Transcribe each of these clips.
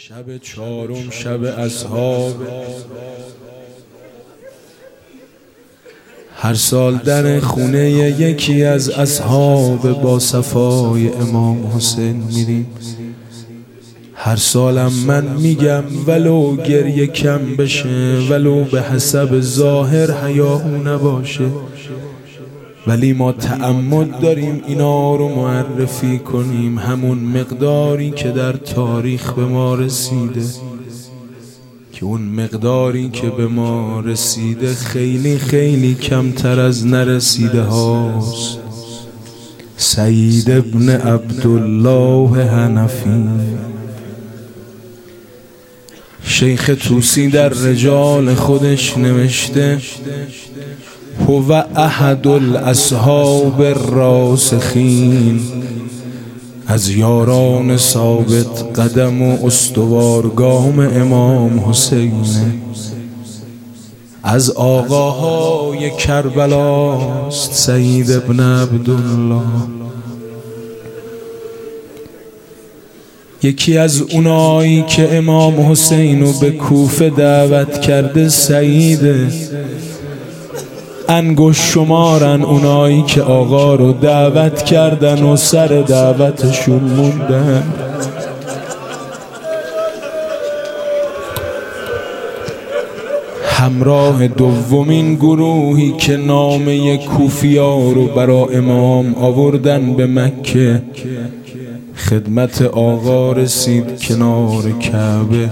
شب چهارم شب اصحاب، هر سال در خونه یکی از اصحاب با صفای امام حسین میریم. هر سالم من میگم ولو گریه کم بشه، ولو به حسب ظاهر حیاهو نباشه، ولی ما تعمد داریم اینا رو معرفی کنیم همون مقداری که در تاریخ به ما رسیده، که اون مقداری که به ما رسیده خیلی خیلی کمتر از نرسیده هاست. سید ابن عبدالله حنفی، شیخ طوسی در رجال خودش نوشته هو احد الاصحاب الراسخین، از یاران ثابت قدم و استوارگام امام حسینه، از آقاهای کربلاست سید ابن عبدالله. یکی از اونایی که امام حسینو به کوفه دعوت کرده سیده، انگشت شمارن اونایی که آقا رو دعوت کردن و سر دعوتشون موندن. همراه دومین گروهی که نامه کوفیا رو برا امام آوردن به مکه، خدمت آقا رسید کنار کعبه،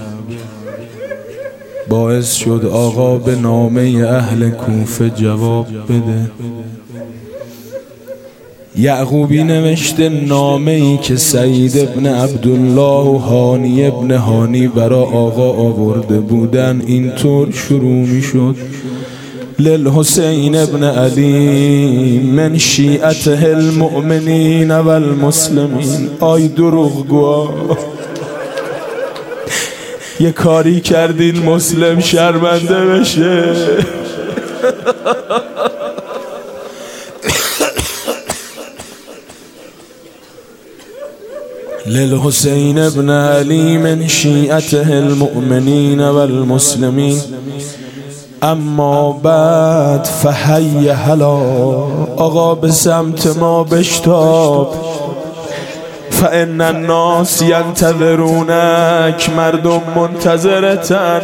باعث شد آقا به نامه اهل کوفه جواب بده. یعقوبی نوشته نامه ای که سید ابن عبدالله و هانی ابن هانی برا آقا آورده بودن اینطور شروع می شد: للحسین ابن علی من شیعته المؤمنین و المسلمین. آی دروغگوها، یه کاری کردین مسلم شرمنده بشه. للحسین ابن علی من شیعته المؤمنین و المسلمین، اما بعد فحی هلا. آقا به سمت ما بشتاب. فان الناس ینتظرونک، مردم منتظرتن.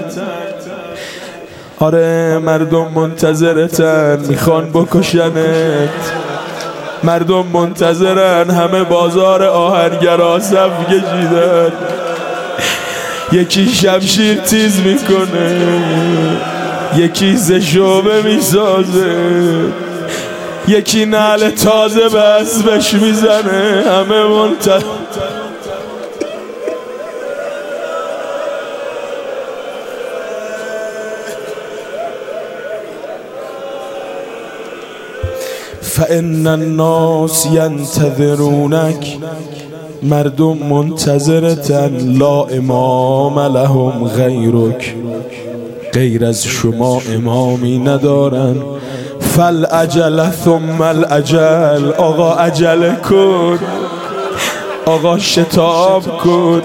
آره مردم منتظرتن، میخوان بکشنت. مردم منتظرن، همه بازار آهنگرا صف کشیدن. یکی شمشیر تیز میکنه، یکی ز شعبه میسازه، یکی نعل تازه به اسبش میزنه. همه منتظر. فان الناس ینتظرونک، مردم منتظرتن. لا امام لهم غیرک، غیر از شما امامی ندارن. فالعجل ثم العجل. آقا عجله کن، آقا شتاب کن.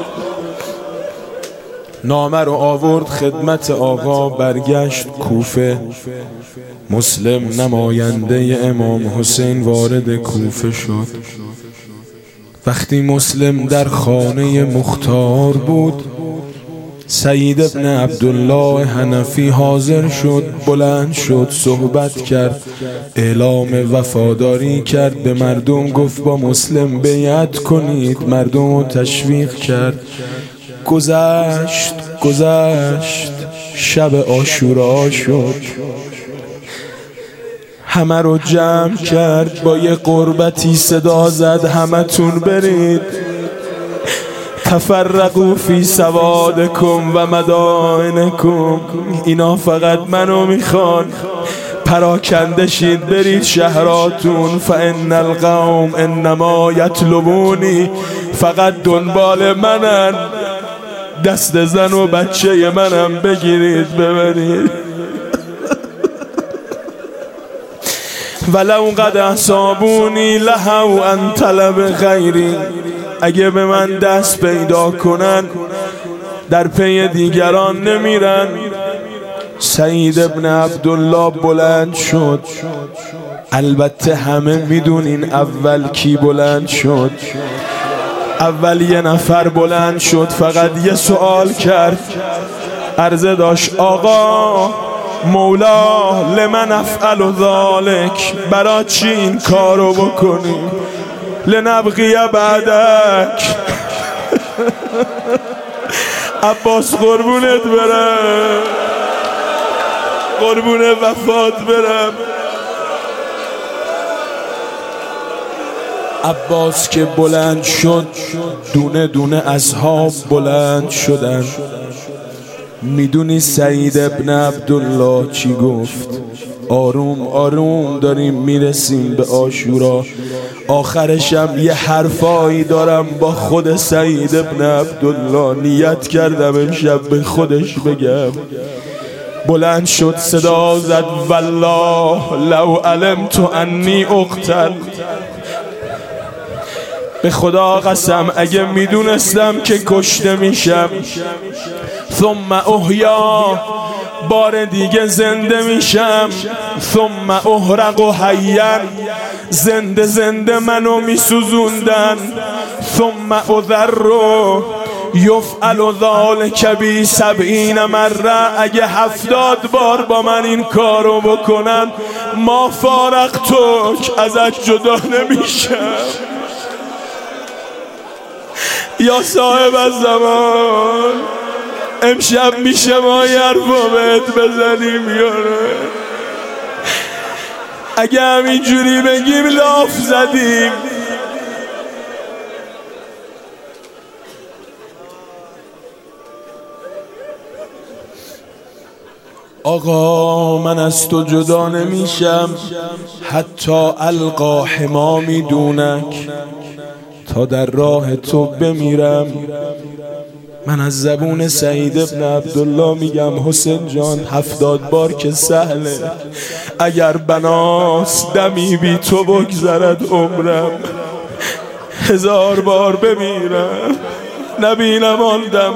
نامه رو آورد خدمت آقا، برگشت کوفه. مسلم نماینده امام حسین وارد کوفه شد. وقتی مسلم در خانه مختار بود، سید ابن عبدالله حنفی حاضر شد، بلند شد، صحبت کرد، اعلام وفاداری کرد به مردم. گفت با مسلم بیعت کنید. مردم رو تشویق کرد. گذشت شب عاشورا شد. همه رو جمع کرد، با یه قربتی صدا زد همتون برید. تفرقوا فی سوادکم و مدائنکم. اینا فقط منو میخوان، پراکنده شید برید شهراتون. فان القوم انما یطلبونی، فقط دنبال منن. دست زن و بچه منم بگیرید ببرید. ولو قد اصابونی لهو ان طلب غیری، اگه به من دست پیدا کنن در پی دیگران نمیرن. سعید ابن عبدالله بلند شد. البته همه میدونین اول کی بلند شد. اول یه نفر بلند شد، فقط یه سوال کرد. عرضه داشت آقا مولا لمن افعل ذالک، برا چی این کارو بکنی؟ لنبغی بعدک. عباس قربونت برم، قربون وفات برم. عباس که بلند شد دونه دونه اصحاب بلند شدن. میدونی سعید ابن عبدالله چی گفت؟ آروم آروم داریم میرسیم به عاشورا. آخرشم یه حرفایی دارم با خود سعید ابن عبدالله. نیت کردم امشب به خودش بگم. بلند شد صدا زد والله لو علمت انی اقتل، به خدا قسم اگه میدونستم که کشته میشم، ثم احیا، بار دیگه زنده میشم، ثم احرق حیا، زنده زنده منو میسوزوندن، ثم اذر یفعل ذلک بی 70 مره، اگه 70 بار با من این کارو بکنن ما فارقتک، ازت جدا نمیشم. یا صاحب الزمان امشب میشه ما یه حرفا بهت بزنیم یاره؟ اگه همینجوری بگیم لاف زدیم. آقا من از تو جدا نمیشم حتی القا حمامی دونک، تا در راه تو بمیرم. من از زبون سعید ابن عبدالله میگم حسین جان 70 بار که سهله، اگر بناس دمی بی تو بگذرد عمرم، 1000 بار بمیرم نبینم آن دم.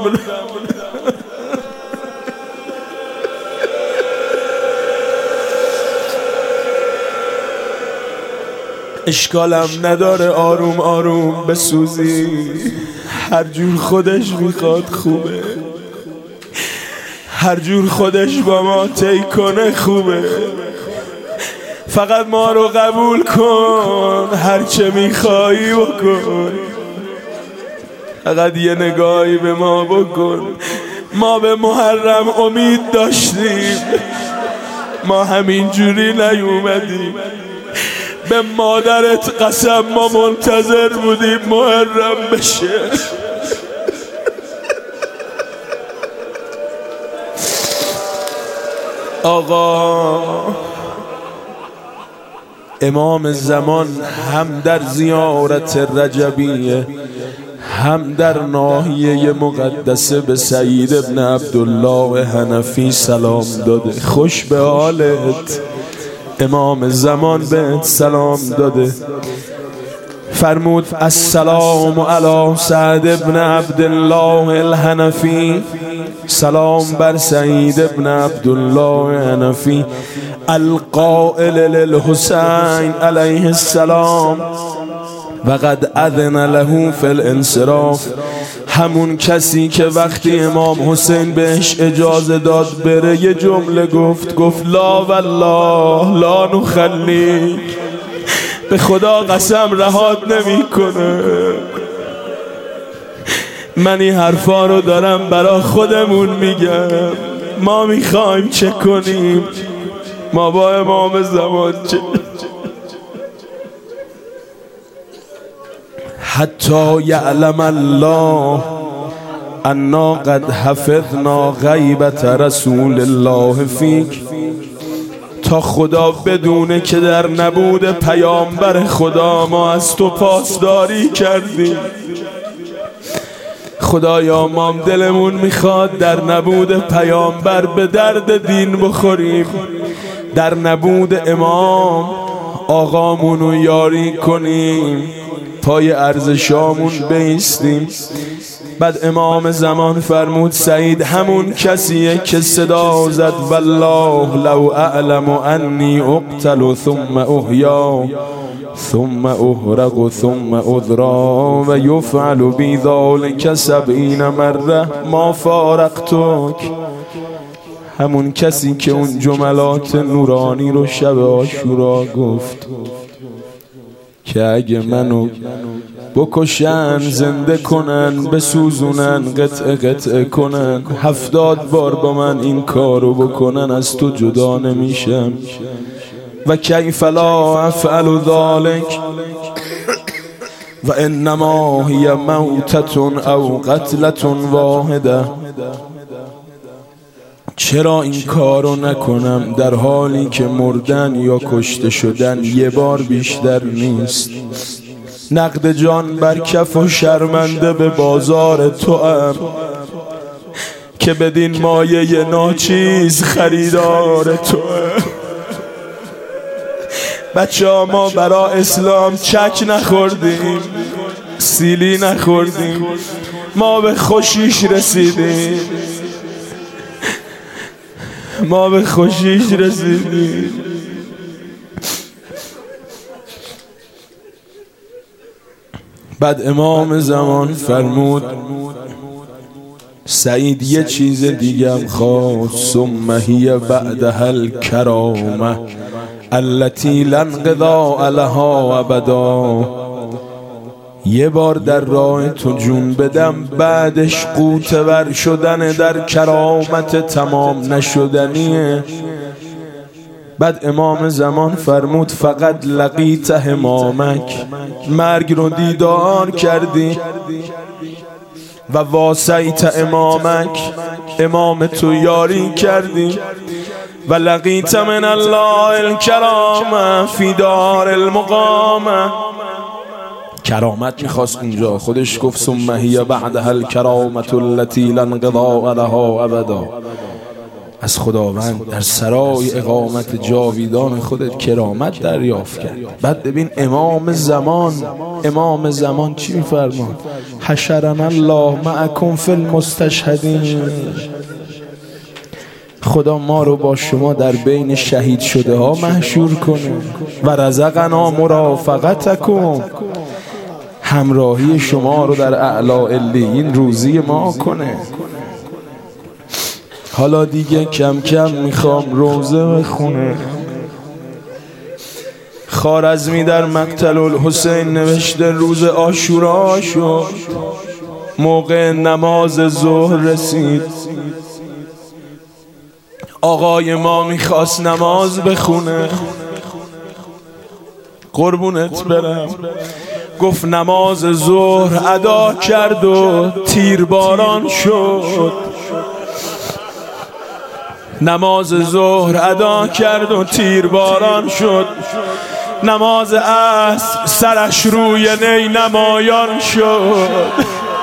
اشکالم نداره آروم آروم بسوزی، هر جور خودش میخواد خوبه، هر جور خودش با ما طی کنه خوبه. فقط ما رو قبول کن، هر چه میخوایی بکن، فقط یه نگاهی به ما بکن. ما به محرم امید داشتیم، ما همین جوری نیومدیم. به مادرت قسم ما منتظر بودیم محرم بشه. آقا امام زمان هم در زیارت رجبیه هم در ناحیه مقدسه به سعید ابن عبدالله حنفی سلام داده. خوش به حالت، امام زمان بهت سلام داده. فرمود السلام علی سعد ابن عبدالله الحنفی، سلام بر سعید ابن عبدالله حنفی القائل للحسین علیه السلام وقد اذن له فی الانصراف، همون کسی که وقتی امام حسین بهش اجازه داد بره یه جمله گفت لا والله لا نخلی، به خدا قسم رهات نمی کنه. من این حرفا رو دارم برا خودمون میگم. ما میخوایم چه کنیم؟ ما با امام زمان چه؟ حتی یعلم الله انا قد حفظنا غیبت رسول الله فیک، تا خدا بدونه که در نبود پیامبر خدا ما از تو پاسداری کردیم. خدایا ما دلمون میخواد در نبود پیامبر به درد دین بخوریم، در نبود امام آقامونو یاری کنیم، پای ارزشامون بیستیم. بعد امام زمان فرمود سعید همون کسیه که صدا زد والله لو اعلم انی اقتل ثم احیا ثم احرق ثم اذرا و یفعل بی ذلک 70 مره ما فارقتک. همون کسی که اون جملات نورانی رو شب عاشورا گفت که اگه منو بکشن زنده کنن بسوزونن قطعه قطعه کنن 70 بار با من این کارو بکنن از تو جدا نمیشم. و کیف لا افعل ذلک و انما هی موتة او قتلة واحده. چرا این کارو نکنم در حالی که مردن یا کشته شدن یه بار بیشتر نیست. نقد جان بر کف و شرمنده به بازار توام که بدین مایه ناچیز خریدار توام. بچه ها ما برا اسلام چک نخوردیم، سیلی نخوردیم، ما به خوشیش رسیدیم، ما به خوشیش رسیدیم. بعد امام زمان فرمود سعید یه چیز دیگم خواست ثم هی بعدها الکرامه التي لا انقضاء لها ابدا. یه بار در راه تو جون بدم بعدش قوته ور شدن در کرامت تمام نشدنیه. بعد امام زمان فرمود فقط لقیت همامک، مرگ رو دیدار کردی و واسیت امامک، امام تو یاری کردی و لقیت من الله الکرامه فی دار المقامه. کرامت میخواست اونجا، خودش گفت ثم هی بعدها الکرامة التي لا انقضاء لها ابدا. از خداوند در سرای اقامت جاویدان خودت کرامت دریافت کرد. بعد ببین امام زمان چی میفرماد؟ حشرنا الله معکم فی المستشهدین. خدا ما رو با شما در بین شهید شده ها محشور کنه و رزقنا مرافقتکم، همراهی شما رو در اعلی علیین روزی ما کنه. حالا دیگه کم کم میخوام روزه بخونه. خوارزمی در مقتل الحسین نوشته روز عاشورا شد، موقع نماز ظهر رسید، آقای ما میخواست نماز بخونه، قربونت برم، گفت نماز ظهر ادا کرد و تیرباران شد. نماز ظهر ادا کرد و تیرباران شد. نماز عصر سرش روی نی نمایان شد.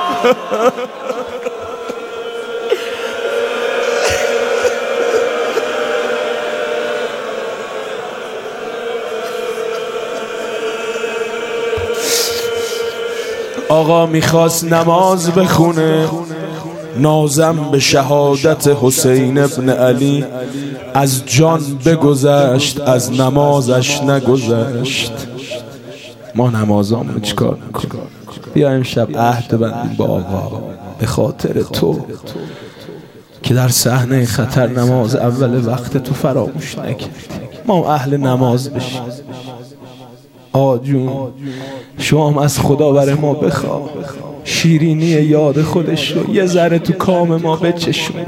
آقا میخواست نماز بخونه، نازم به شهادت حسین ابن علی از جان بگذشت، از نمازش نگذشت. ما نمازامونو چیکار میکنیم؟ بیا امشب عهد بندیم با آقا به خاطر تو که در صحنه خطر نماز اول وقت تو فراموش نکردی. ما اهل نماز بشیم. آجون شما هم از خدا برای ما بخواه، شیرینی یاد خودش رو یه ذره تو کام ما بچشونه.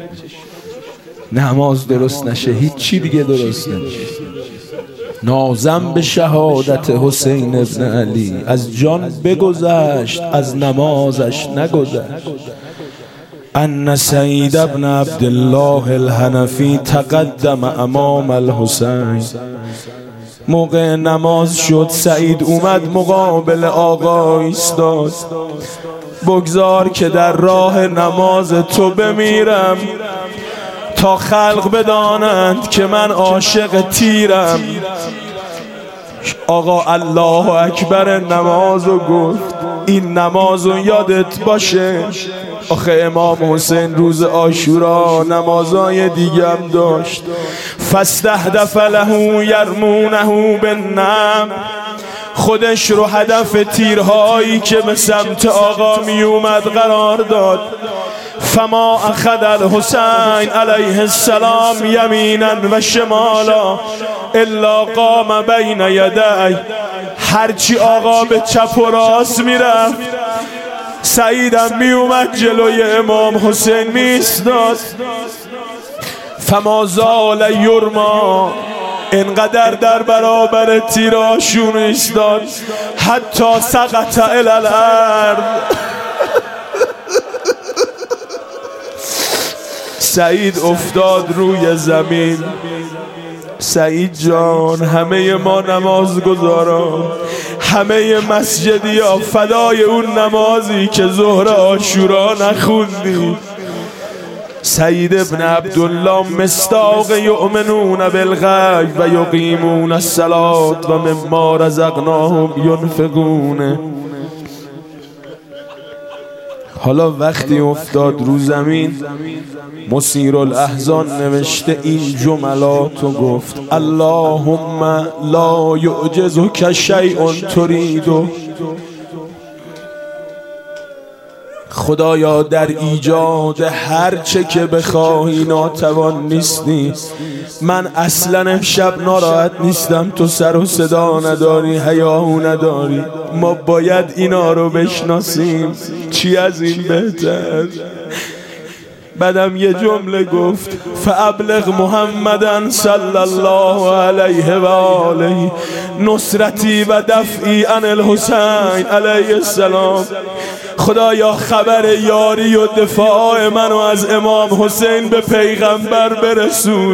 نماز درست نشه هیچ چی دیگه درست نمیشه. نازم به شهادت حسین ابن علی از جان بگذشت، از نمازش نگذشت. ان سعید ابن عبدالله الحنفی تقدم امام الحسین. موقع نماز شد، سعید اومد مقابل آقا ایستاد. بگذار که در راه نماز تو بمیرم تا خلق بدانند که من عاشق تیرم. آقا الله اکبر نمازو گفت. این نمازو یادت باشه. آخه امام حسین روز عاشورا نمازای دیگه هم داشت. فاستهدف له یرمونه بالنعم، خودش رو هدف تیرهایی که به سمت آقا می اومد قرار داد. فما اخذ الحسین علیه السلام یمینا و شمالا الا قام بین یدی، هرچی آقا به چپ و راست میرفت سعیدم می اومد جلوی امام حسین می ایستاد. فما زال یرما، انقدر در برابر تیراشون ایستاد حتی سقط الی الارض. سعید افتاد روی زمین. سعید جان، همه ما نماز گذاران، همه مسجدی ها فدای اون نمازی که ظهر عاشورا نخوندی. سعید ابن عبدالله مصداق یؤمنون بالغیب و یقیمون الصلاة و مما رزقناهم ینفقون. حالا وقتی افتاد رو زمین، مسیر الاحزان نوشته این جملات و گفت: اللهم لا یعجزک شیء تریده. خدایا در ایجاد هر چه که بخواهی ناتوان نیستی. من اصلا امشب ناراحت نیستم، تو سر و صدا نداری، حیاهو نداری. ما باید اینا رو بشناسیم. چی از این بهتر؟ بعدم یه جمله گفت: فابلغ محمدًا صلی الله علیه و آله نصرتی و دفعی عن الحسین علیه السلام. خدایا خبر یاری و دفاع منو از امام حسین به پیغمبر برسون.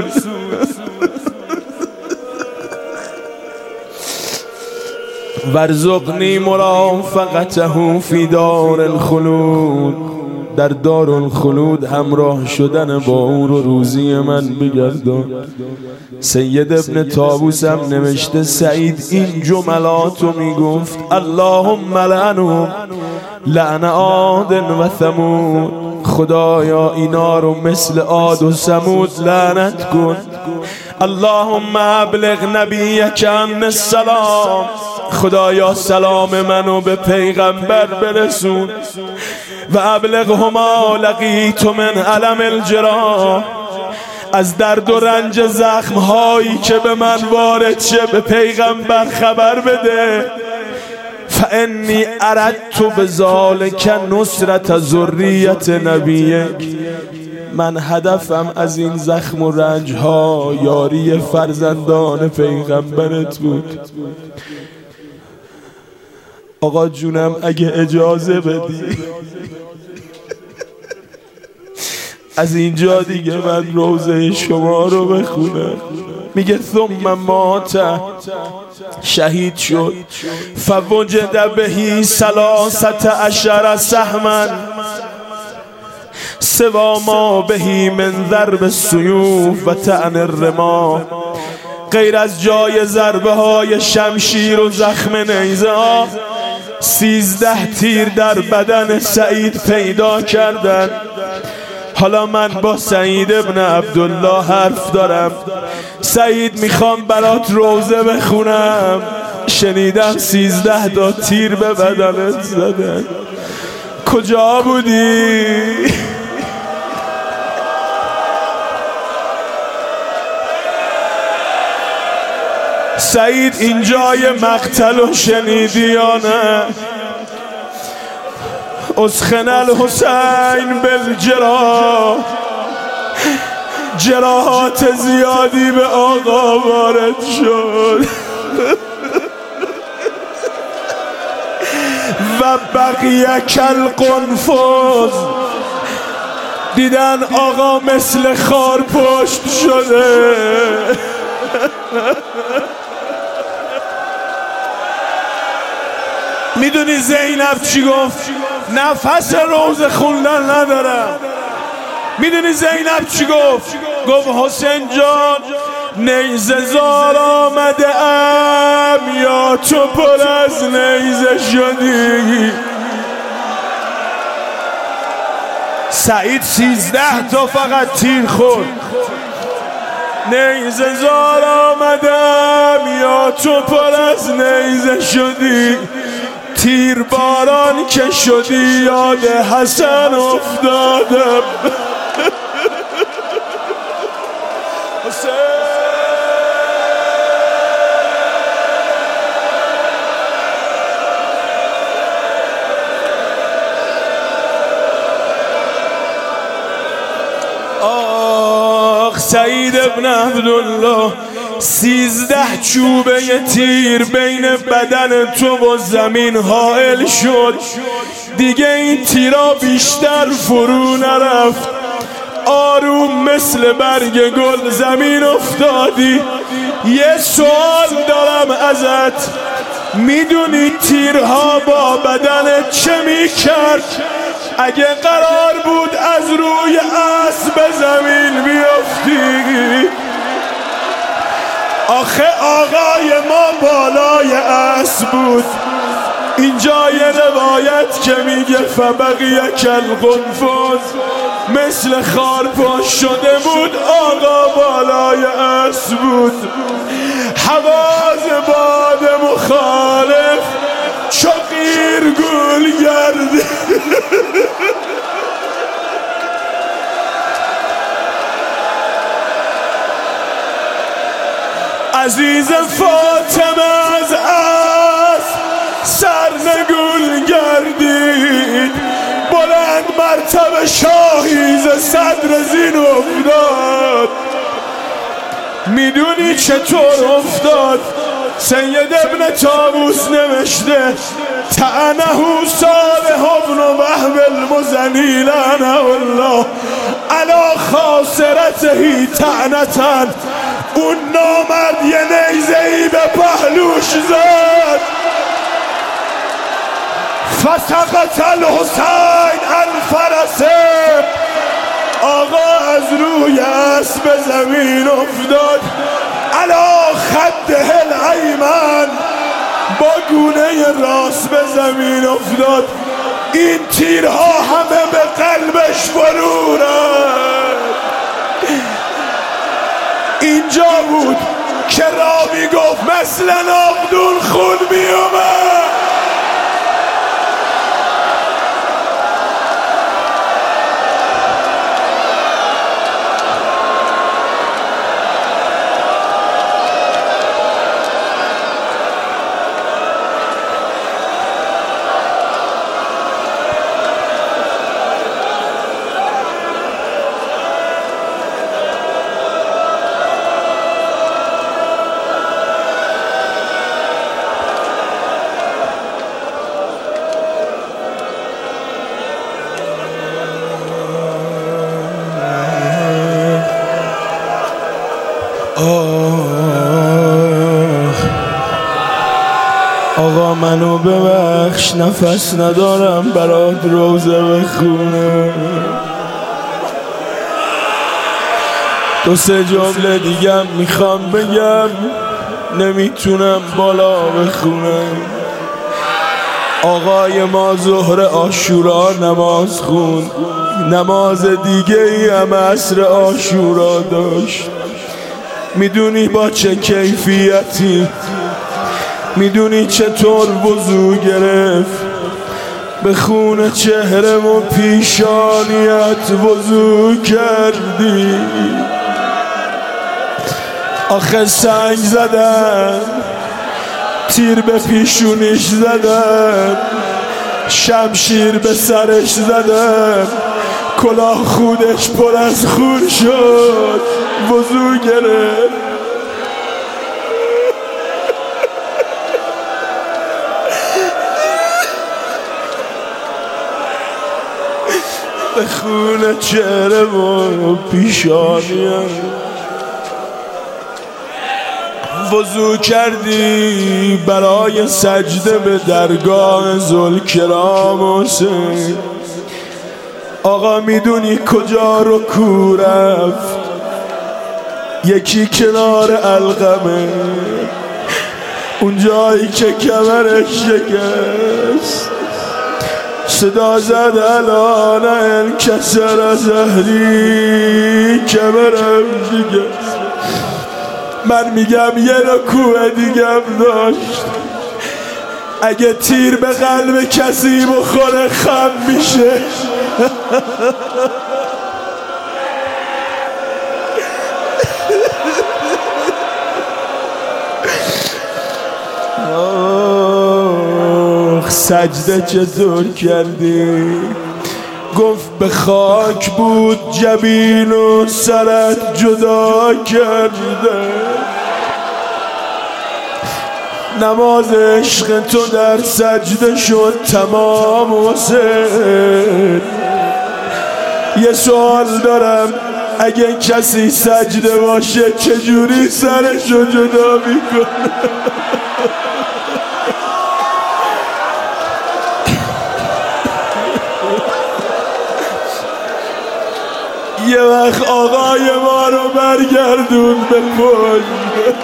وارزقنی مرافقته فی دار الخلود. در دار الخلود همراه شدن با او رو روزی من بگردان. سید ابن طاووس هم نوشته سعید این جملات رو میگفت: اللهم لعنهم لعن عاد و ثمود. خدایا اینا رو مثل عاد و ثمود لعنت کن. اللهم ابلغ نبیک عنی السلام. خدایا سلام منو به پیغمبر برسون. و ابلغه ما لقیت من علم الجراح. از درد و رنج زخم هایی که به من وارد شه به پیغمبر خبر بده. فانی اردت بذلک نصرت ذریت نبیک. من هدفم از این زخم و رنج ها یاری فرزندان پیغمبرت بود. آقا جونم اگه اجازه بدی از اینجا دیگه من روزه شما رو بخونم. میگه ثم مات، شهید شد. فوجد بهی 13 سهما سوا ما بهی من ضرب السیوف و طعن الرماح. غیر از جای ضربه های شمشیر و زخم نیزه ها 13 تیر در بدن سعید پیدا کردن. حالا من با سعید ابن عبدالله حرف دارم. سعید میخوام برات روزه بخونم. شنیدم 13 تا تیر به بدنت زدن. کجا بودی؟ سعید اینجای مقتل و شنیدی یا نه؟ اسخن الحسین بالجراح. جراحات زیادی به آقا وارد شد و بقیه کالقنفذ. دیدن آقا مثل خار پشت شده. میدونی زینب چی گفت؟ نفس روزه خوندن ندارم. میدونی زینب چی گفت؟ گفت حسین جان نیزه زار آمده ام یا تو پر از نیزه شدی؟ سعید 13 تا فقط تیر خورد. نیزه زار آمدم یا تو پر از نیزه شدی، تیر باران که شدی یاد حسن افتادم. سعید ابن عبدالله 13 چوبه تیر بین بدن تو و زمین حائل شد، دیگه این تیرا بیشتر فرو نرفت، آروم مثل برگ گل زمین افتادی. یه سوال دارم ازت، میدونی تیرها با بدن چه میکرد؟ اگه قرار بود از روی اسب زمین بیفتی، آخه آقای ما بالای اسب بود. اینجا یه روایت که میگه فبقیه کالقنفذ، مثل خارپاش شده بود، آقا بالای اسب بود. حواز باد مخالف چو قیر گل گردی. عزیز فاطمه از سر نگول گردید، بلند مرتبه شاهی ز صدر زین افتاد. میدونی چطور افتاد؟ سید ابن طاووس نوشته طعنه صالح ابن وهب المزنی لعنه الله علی خاصرته طعنة. اون نامرد یه نیزه‌ای به پهلوش زد، فسقط الحسین عن فرسه، آقا از روی اسب زمین افتاد، علی خده الایمن، با گونه راست به زمین افتاد. این تیرها همه به قلبش فرو رفت. اینجا بود که راوی گفت مثل ناودون خون می اومد. آقا منو ببخش، نفس ندارم برات روزه بخونم. 2-3 جمله دیگم میخوام بگم، نمیتونم بالا بخونم. آقای ما ظهر عاشورا نماز خوند، نماز دیگه ای هم عصر عاشورا داشت. میدونی با چه کیفیتی، میدونی چطور وضو گرفت؟ به خون چهره و پیشانیت وضو کردی. آخه سنگ زدن، تیر به پیشونیش زدن، شمشیر به سرش زدن، کلاه خودش پر از خون شد، وضو گرفت. به خون چهره و پیشانیم وضو کردی برای سجده به درگاه ذوالکرام حسین. آقا میدونی کجا رو کو رفت؟ یکی کنار علقمه، اون جایی که کمرش شکست. صدا زد الان انکسر زهری که برم دیگه. من میگم یه رکوع دیگم داشت، اگه تیر به قلب کسی بخوره خم میشه. سجده چطور کردی؟ گفت به خاک بود جبین و سرت جدا کرده. نماز عشق تو در سجده شد تمام. حسین یه سوال دارم، اگه کسی سجده باشه چجوری سرشو جدا میکنه؟ یه وقت آقای ما رو برگردون به پشت.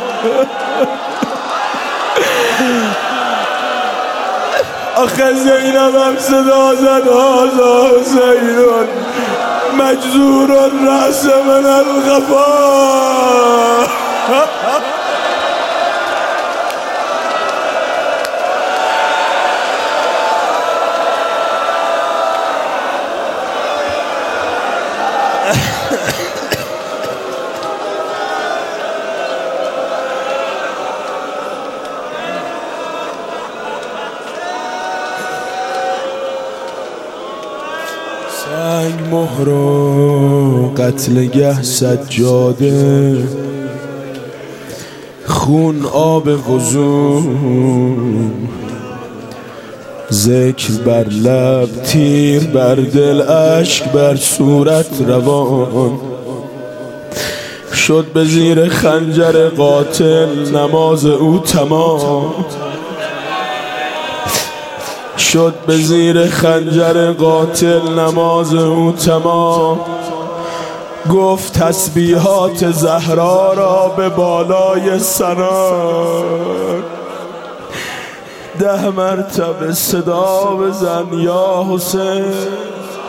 آخه زینب هم صدا زد هازا حسینون مجزورون رأس من الغفا. سنگ مهر و قتلگه سجاده، خون آب وضو، ذکر بر لب تیر بر دل، اشک بر صورت روان. شد به زیر خنجر قاتل نماز او تمام. شد به زیر خنجر قاتل نماز او تمام. گفت تسبیحات زهرا را به بالای سنان. 10 مرتبه صدا بزن یا حسین.